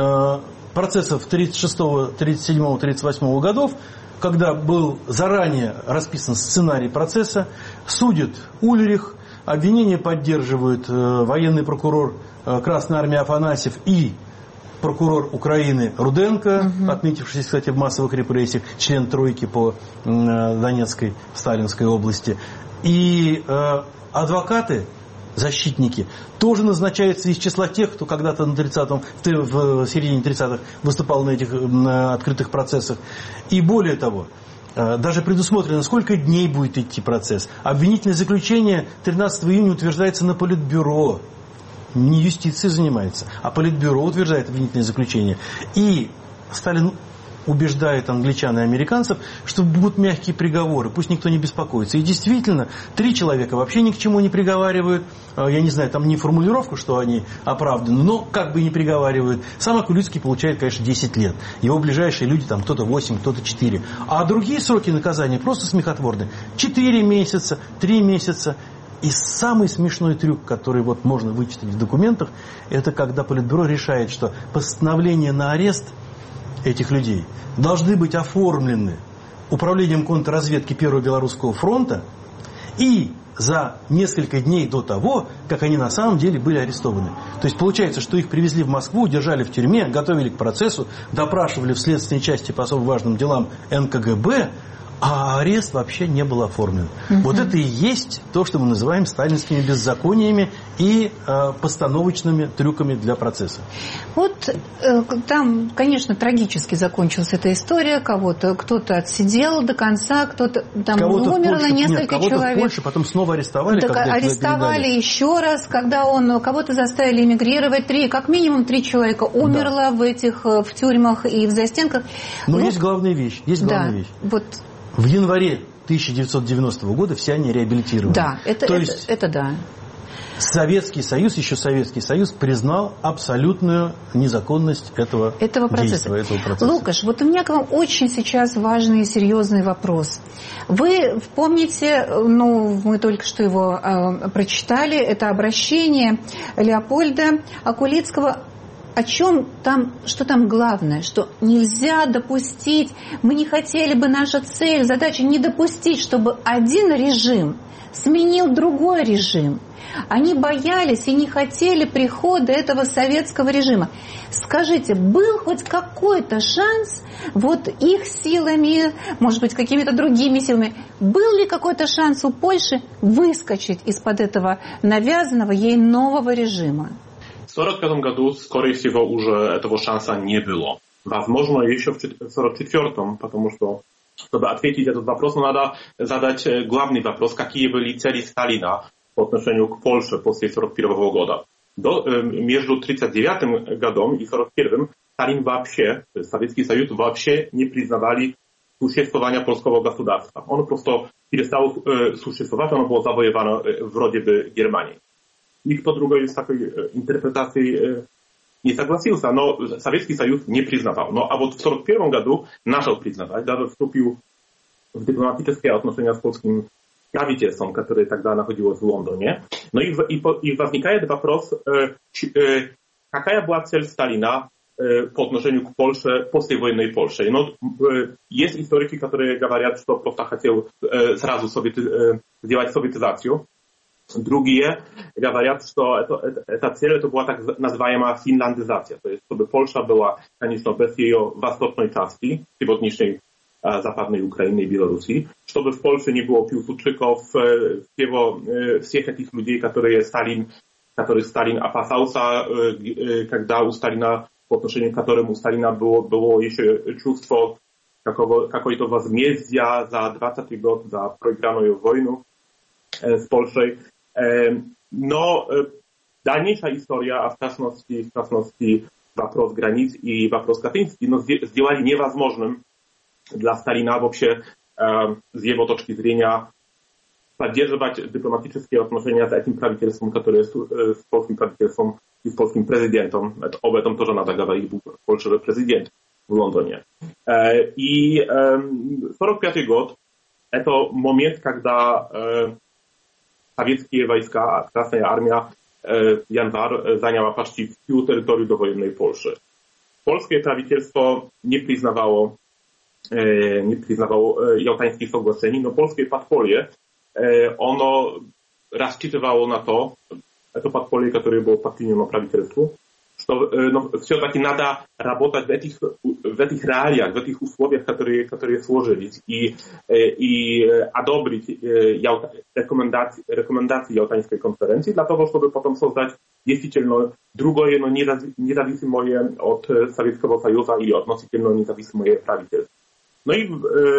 процессов 36, 37, 38 годов, когда был заранее расписан сценарий процесса, судит Ульрих, обвинение поддерживают военный прокурор Красной Армии Афанасьев и прокурор Украины Руденко, отметившийся, кстати, в массовых репрессиях, член тройки по Донецкой, Сталинской области. И адвокаты, защитники, тоже назначаются из числа тех, кто когда-то в середине 30-х выступал на этих открытых процессах. И более того, даже предусмотрено, сколько дней будет идти процесс. Обвинительное заключение 13 июня утверждается на Политбюро. Не юстиция занимается, а Политбюро утверждает обвинительное заключение. И Сталин убеждает англичан и американцев, что будут мягкие приговоры, пусть никто не беспокоится. И действительно, 3 человека вообще ни к чему не приговаривают. Я не знаю, там не формулировка, что они оправданы, но как бы и не приговаривают. Сам Кулицкий получает, конечно, 10 лет. Его ближайшие люди, там кто-то 8, кто-то 4. А другие сроки наказания просто смехотворны. 4 месяца, 3 месяца. И самый смешной трюк, который можно вычитать в документах, это когда Политбюро решает, что постановления на арест этих людей должны быть оформлены Управлением контрразведки Первого Белорусского фронта и за несколько дней до того, как они на самом деле были арестованы. То есть получается, что их привезли в Москву, держали в тюрьме, готовили к процессу, допрашивали в следственной части по особо важным делам НКГБ, а арест вообще не был оформлен. Вот это и есть то, что мы называем сталинскими беззакониями и постановочными трюками для процесса. Там, конечно, трагически закончилась эта история. Кто-то отсидел до конца, кто-то там умерло несколько человек. Кого-то в Польше, потом снова арестовали. Арестовали еще раз, когда кого-то заставили эмигрировать. Как минимум 3 человека умерло в тюрьмах и в застенках. Но есть главная вещь. В январе 1990 года все они реабилитированы. Да, это да. Советский Союз признал абсолютную незаконность этого процесса. Лукаш, у меня к вам очень сейчас важный и серьезный вопрос. Вы помните, мы только что его прочитали, это обращение Леопольда Окулицкого что там главное, что нельзя допустить, мы не хотели бы, наша цель, задача не допустить, чтобы один режим сменил другой режим. Они боялись и не хотели прихода этого советского режима. Скажите, был хоть какой-то шанс вот их силами, может быть, какими-то другими силами, был ли какой-то шанс у Польши выскочить из-под этого навязанного ей нового режима? В 1945 году, скорее всего, уже этого шанса не было. Возможно, еще в 1944, потому что, чтобы ответить этот вопрос, надо задать главный вопрос, какие были цели Сталина по отношению к Польше после 1941 года. Между 1939 годом и 1941 Сталин вообще, Советский Союз вообще не признавали существования polskiego государства. Он просто перестал существовать, оно было завоевано вроде бы Германией. Никто другой с такой интерпретацией не согласился, но Советский Союз не признавал. А вот в 1941 году начал признавать, даже вступил в дипломатические отношения с польским правительством, которое тогда находилось в Лондоне. И возникает вопрос, какая была цель Сталина по отношению к Польше, послевоенной Польше. Есть историки, которые говорят, что просто хотел сразу сделать советизацию. Другие говорят, что эта цель это była tak nazywana finlandyzacja, to jest, żeby Polska była, конечно, bez jej wschodniej części, сегодняшней zapadnej Ukrainy i Białorusi, żeby w Polsce nie było Piłsudczyków, всех этих людей, которых Stalin опасался, когда у Stalina, по отношению к которым у Stalina było еще чувство какой-то возмездия за 20 год, за проигранную войну z Polski. Dальнейшая история, а в частности вопрос границ и вопрос Katyński, сделали невозможным для Сталина вообще с его точки зрения поддерживать дипломатические отношения с этим правительством, которое с польским правительством и с польским президентом. Об этом тоже надо говорить, был польский президент в Лондоне. И 1945 год это момент, когда sowieckie wojska, Krasna Armia, Janwar zajęła почти всю територію довоєнної Польщі. Polskie правительство nie признавало jałtańskich соглашений, но polskie подполье, ono рассчитывало на то, это подполье, которое было подчинено правительству, что все-таки надо работать в этих реалиях, в этих условиях, которые сложились, и одобрить рекомендации Jałtańskiej конференции для того, чтобы потом создать действительно другое, но независимое от Советского Союза и относительно независимое правительство. И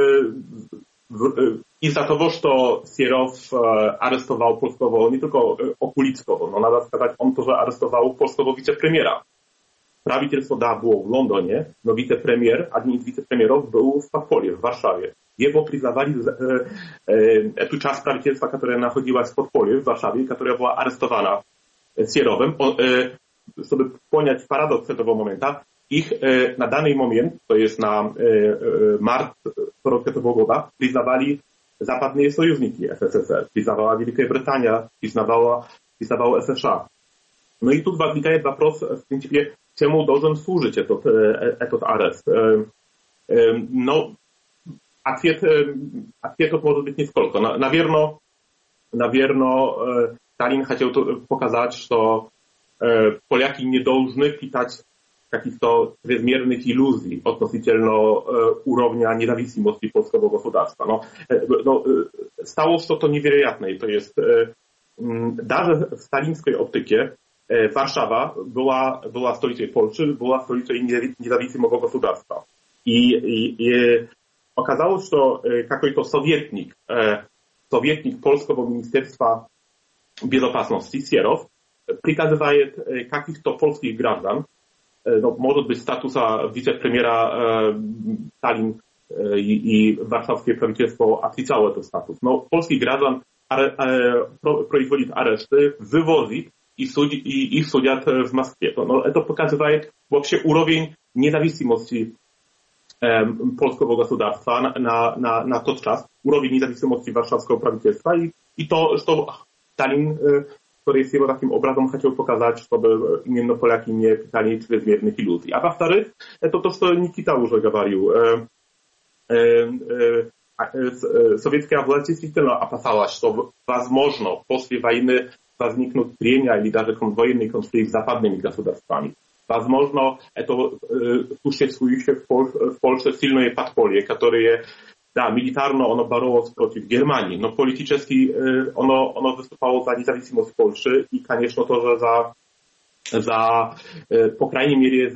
из-за того, что Серов арестовал польского, не только Okulickiego, но надо сказать, он тоже арестовал польского вице-премьера. Правительство, да, было в Лондоне, но вице-премьер, один из вице-премьеров был в подполье, в Варшаве. Его признавали эту часть правительства, которая находилась в подполье в Варшаве, которая была арестована Серовым. Чтобы понять парадокс этого момента, ich na daný moment, to jest na mart 1945 года, признавали западные союзники СССР, признавала Великая Британия, признавал США. И тут возникает вопрос, в принципе, чему должен служить этот арест. Ответов может быть несколько. Наверное, Stalin хотел показать, что поляки не должны питать каких-то чрезмерных иллюзий относительно уровня независимости польского государства. Но стало что-то невероятное. То есть даже в сталинской оптике Warszawa była stolicą Polski, była stolicą независимого государства. И оказалось, что какой-то советник Польского министерства безопасности Серов приказывает каких-то польских граждан, может быть, статуса вице-премьера Stalin и warszawskie правительство отрицало этот статус. Но польский граждан производит аресты, вывозит и их судят в Москве. Но это показывает вообще уровень независимости польского государства на тот час, уровень независимости warszawskiego правительства и то, что Stalin który jest jego takim obrazem chciał pokazać, żeby imienno Polaki nie pytali czrezmiernych iluzji. A во-вторых, это то, что Никита уже говорил. Советская власть действительно опасалась, что, возможно, после войны возникнут трения или даже военный конфликт с западными государствами. Возможно, это существующее в Польше сильное подполье, которое, да, милитарно оно боролось против Германии, но политически оно выступало за независимость Польши и, конечно, тоже по крайней мере,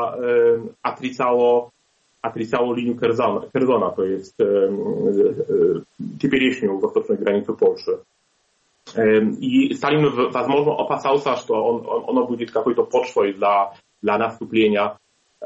отрицало линию Керзона, то есть теперешнюю восточную границу Польши. И Сталин, возможно, опасался, что оно будет какой-то почвой для наступления,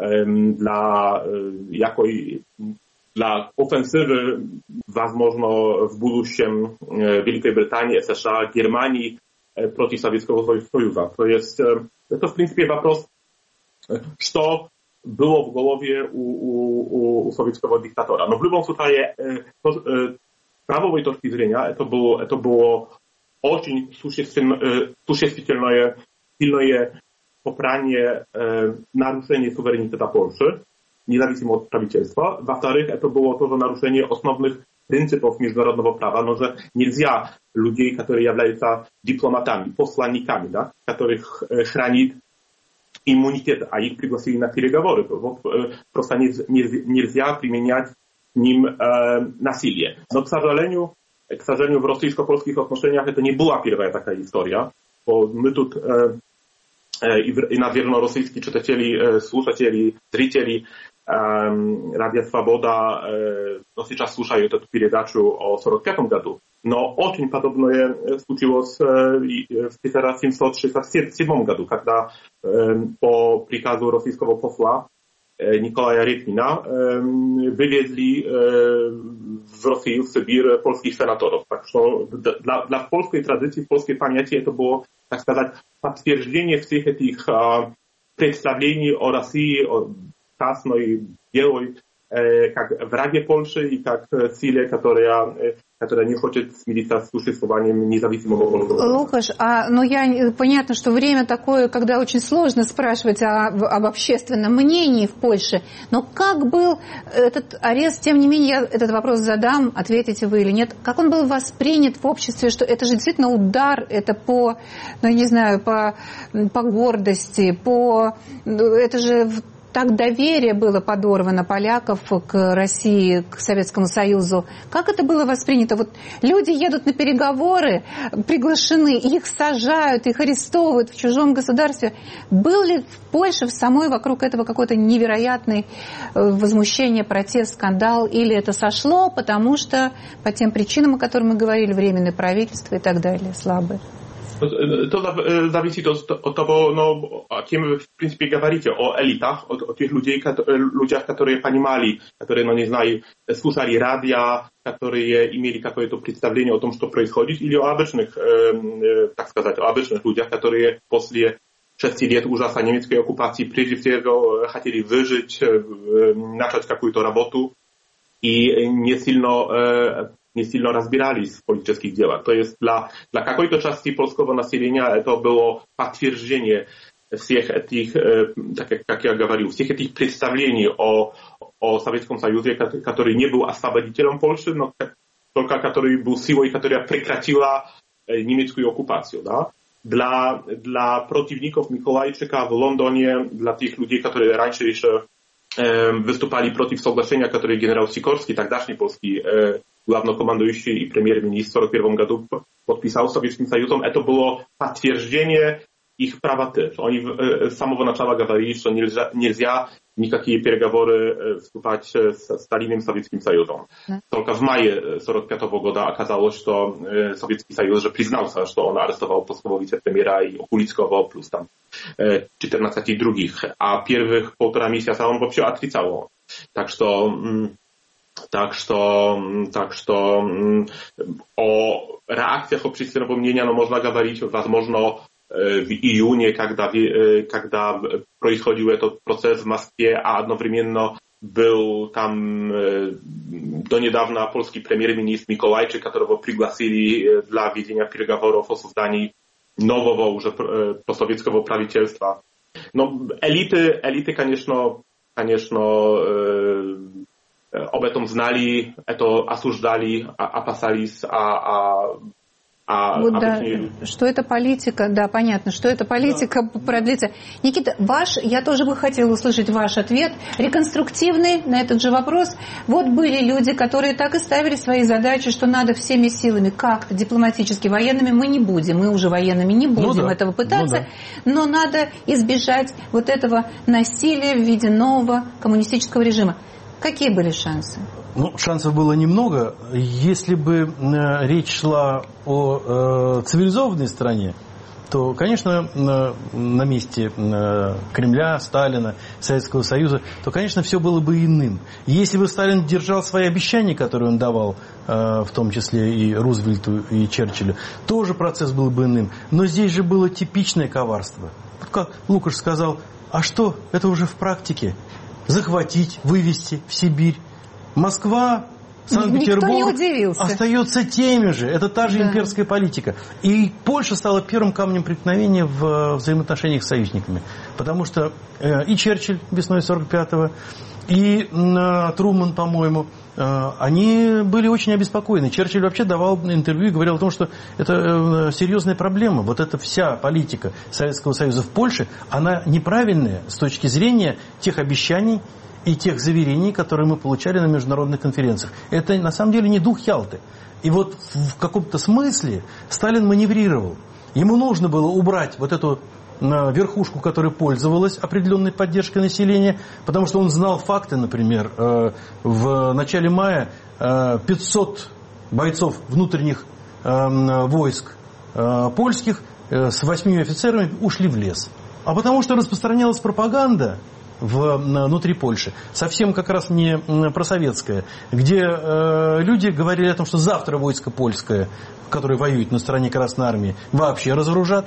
для офенсивы, возможно, в будущем Великой Британии, США, Германии против Советского Союза. То есть это, в принципе, вопрос, что было в голове у советского диктатора. Но в любом случае, с правовой точки зрения, это было очень существенное, сильное попрание нарушения суверенитета Польши, независимо от правительства. Во-вторых, это было тоже нарушение основных принципов международного права, но же нельзя людей, которые являются дипломатами, посланниками, да, которых хранит иммунитет, а их пригласили на переговоры. Просто нельзя применять к ним насилие. Но, к сожалению, в российско-польских отношениях это не была первая такая история. Мы тут, и, наверное, российские читатели, слушатели, зрители Radia Swoboda сейчас слушают эту передачу о 1945 году. Но очень подобное случилось в 1767 году, когда по приказу российского посла Николая Репнина вывезли в Россию, в Сибирь польских сенаторов. Так что для польской традиции, в польской памяти это было, так сказать, подтверждение всех этих представлений о России, о красной, белой, как враге Польши и как силе, которая не хочет смириться с существованием независимого Польши. Лукаш, понятно, что время такое, когда очень сложно спрашивать об общественном мнении в Польше, но как был этот арест, тем не менее, я этот вопрос задам, ответите вы или нет, как он был воспринят в обществе, что это же действительно удар, это по гордости, это же так доверие было подорвано поляков к России, к Советскому Союзу. Как это было воспринято? Вот люди едут на переговоры, приглашены, их сажают, их арестовывают в чужом государстве. Был ли в Польше, в самой вокруг этого какой-то невероятный возмущение, протест, скандал? Или это сошло, потому что по тем причинам, о которых мы говорили, временное правительство и так далее, слабое? To зависит от того, о кем вы, в принципе, говорите, о элитах, о тех людях, которые понимали, которые, не знаю, слушали радио, которые имели какое-то представление о том, что происходит, или о обычных, так сказать, о обычных людях, которые после 6 лет ужаса немецкой оккупации прежде всего хотели выжить, начать какую-то работу и не сильно разбирались в политических делах. То есть для какой-то части польского населения это было подтверждение всех этих, как я говорил, всех этих представлений о Советском Союзе, который не был освободителем Польши, но только который был силой, которая прекратила немецкую оккупацию. Да? Для противников Миколайчика в Лондоне, для тех людей, которые раньше еще выступали против соглашения, которое генерал Сикорский, тогдашний польский главнокомандующий и премьер-министр в 1941 году подписал с Советским Союзом, это было подтверждение их правоты. Они с самого начала говорили, что нельзя никакие переговоры вступать с Сталиным Советским Союзом. Только в мае 1945 года оказалось, что Советский Союз уже признался, что он арестовал польского вице-премьера и Окулицкого, плюс там 14 других. А первых 1,5 месяца он вообще отрицал. Так что о реакциях общественного мнения можно говорить, возможно, в июне, когда происходил этот процесс в Москве, а одновременно был там до недавно польский премьер-министр Миколайчик, которого пригласили для ведения переговоров о создании нового уже постсоветского правительства. Но элиты, конечно, об этом знали, это осуждали, опасались, что это политика, да, понятно, что это политика продлится. Никита, я тоже бы хотела услышать ваш ответ, реконструктивный на этот же вопрос. Вот были люди, которые так и ставили свои задачи, что надо всеми силами, как-то дипломатически, военными мы не будем, мы уже военными не будем этого пытаться, но надо избежать вот этого насилия в виде нового коммунистического режима. Какие были шансы? Шансов было немного. Если бы речь шла о цивилизованной стране, то, конечно, на месте Кремля, Сталина, Советского Союза, то, конечно, все было бы иным. Если бы Сталин держал свои обещания, которые он давал, в том числе и Рузвельту, и Черчиллю, тоже процесс был бы иным. Но здесь же было типичное коварство. Как Лукаш сказал, а что, это уже в практике. Захватить, вывести в Сибирь. Москва, Санкт-Петербург остается теми же. Это та же имперская политика. И Польша стала первым камнем преткновения в взаимоотношениях с союзниками. Потому что и Черчилль весной 45-го, и Труман, по-моему, они были очень обеспокоены. Черчилль вообще давал интервью и говорил о том, что это серьезная проблема. Вот эта вся политика Советского Союза в Польше, она неправильная с точки зрения тех обещаний и тех заверений, которые мы получали на международных конференциях. Это на самом деле не дух Ялты. И вот в каком-то смысле Сталин маневрировал. Ему нужно было убрать вот эту верхушку, которая пользовалась определенной поддержкой населения, потому что он знал факты, например, в начале мая 500 бойцов внутренних войск польских с 8 офицерами ушли в лес. А потому что распространялась пропаганда внутри Польши, совсем как раз не просоветская, где люди говорили о том, что завтра войско польское, которое воюет на стороне Красной Армии, вообще разоружат.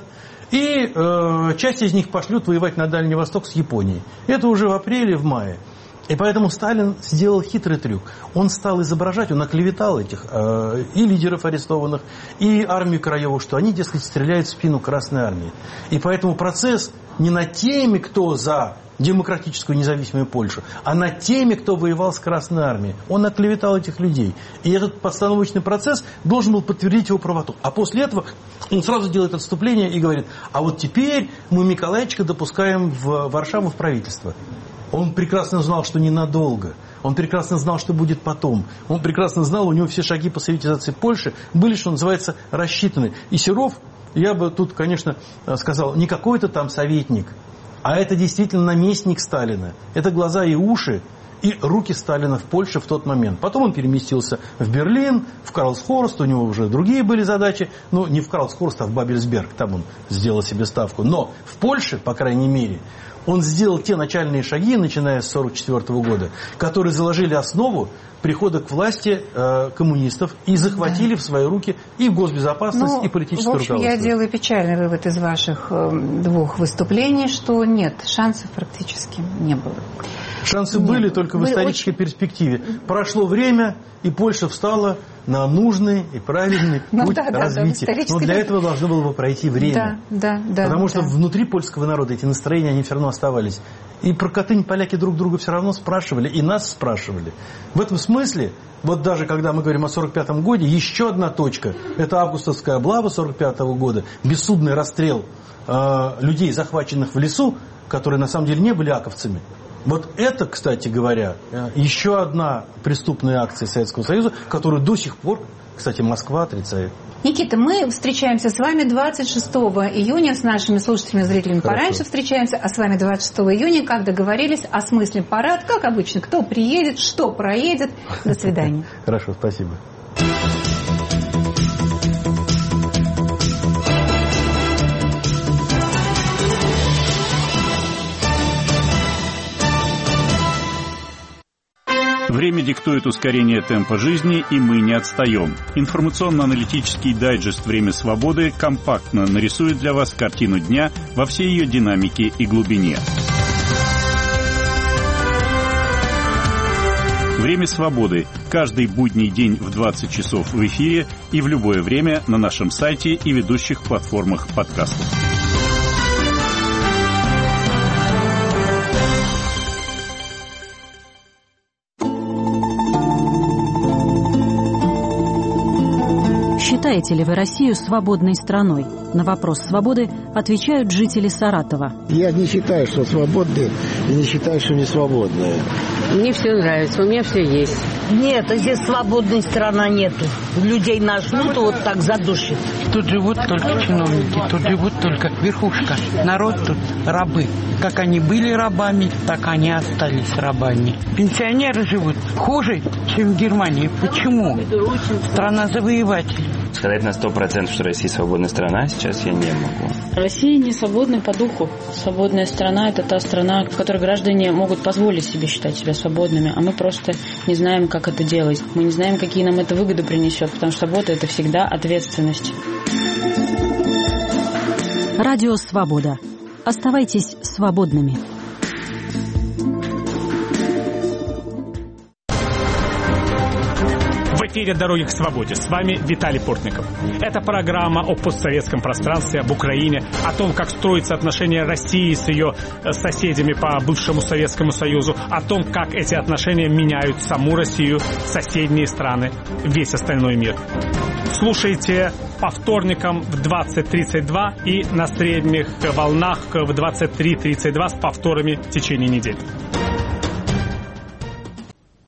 И часть из них пошлют воевать на Дальний Восток с Японией. Это уже в апреле, в мае. И поэтому Сталин сделал хитрый трюк. Он стал изображать, он оклеветал этих и лидеров арестованных, и армию Краеву, что они, дескать, стреляют в спину Красной Армии. И поэтому процесс не над теми, кто за демократическую независимую Польшу, а над теми, кто воевал с Красной Армией. Он оклеветал этих людей. И этот постановочный процесс должен был подтвердить его правоту. А после этого он сразу делает отступление и говорит, а вот теперь мы Миколайчика допускаем в Варшаву в правительство. Он прекрасно знал, что ненадолго. Он прекрасно знал, что будет потом. Он прекрасно знал, у него все шаги по советизации Польши были, что называется, рассчитаны. И Серов, я бы тут, конечно, сказал, не какой-то там советник, а это действительно наместник Сталина. Это глаза и уши, и руки Сталина в Польше в тот момент. Потом он переместился в Берлин, в Карлсхорст, у него уже другие были задачи. Ну, не в Карлсхорст, а в Бабельсберг, там он сделал себе ставку. Но в Польше, по крайней мере, он сделал те начальные шаги, начиная с 1944 года, которые заложили основу прихода к власти коммунистов и захватили в свои руки и госбезопасность, и политическое руководство. Я делаю печальный вывод из ваших двух выступлений, что нет, шансов практически не было. Шансы были только в исторической перспективе. Прошло время, и Польша встала на нужный и правильный путь развития. Но для этого должно было бы пройти время. Потому что внутри польского народа эти настроения, они все равно оставались. И про Катынь поляки друг друга все равно спрашивали, и нас спрашивали. В этом смысле, вот даже когда мы говорим о 1945 году, еще одна точка, это августовская облава 1945 года, бессудный расстрел людей, захваченных в лесу, которые на самом деле не были аковцами. Вот это, кстати говоря, еще одна преступная акция Советского Союза, которую до сих пор, кстати, Москва отрицает. Никита, мы встречаемся с вами 26 июня, с нашими слушателями и зрителями пораньше встречаемся, а с вами 26 июня, как договорились, осмыслим парад, как обычно, кто приедет, что проедет. До свидания. Хорошо, спасибо. Время диктует ускорение темпа жизни, и мы не отстаем. Информационно-аналитический дайджест «Время свободы» компактно нарисует для вас картину дня во всей ее динамике и глубине. «Время свободы» каждый будний день в 20 часов в эфире и в любое время на нашем сайте и ведущих платформах подкастов. Считаете ли вы Россию свободной страной? На вопрос свободы отвечают жители Саратова. Я не считаю, что свободные, и не считаю, что не свободные. Мне все нравится, у меня все есть. Нет, здесь свободной страны нету. Людей нажмут, вот так задушит. Тут живут только чиновники, тут живут только верхушка. Народ тут рабы. Как они были рабами, так они остались рабами. Пенсионеры живут хуже, чем в Германии. Почему? Страна завоевателей. Сказать на 100%, что Россия свободная страна, сейчас я не могу. Россия не свободна по духу. Свободная страна – это та страна, в которой граждане могут позволить себе считать себя свободными, а мы просто не знаем, как это делать. Мы не знаем, какие нам это выгоды принесет, потому что свобода – это всегда ответственность. Радио «Свобода». Оставайтесь свободными. В эфире «Дороги к свободе». С вами Виталий Портников. Это программа о постсоветском пространстве, об Украине, о том, как строятся отношения России с ее соседями по бывшему Советскому Союзу, о том, как эти отношения меняют саму Россию, соседние страны, весь остальной мир. Слушайте по вторникам в 20:32 и на средних волнах в 23:32 с повторами в течение недели.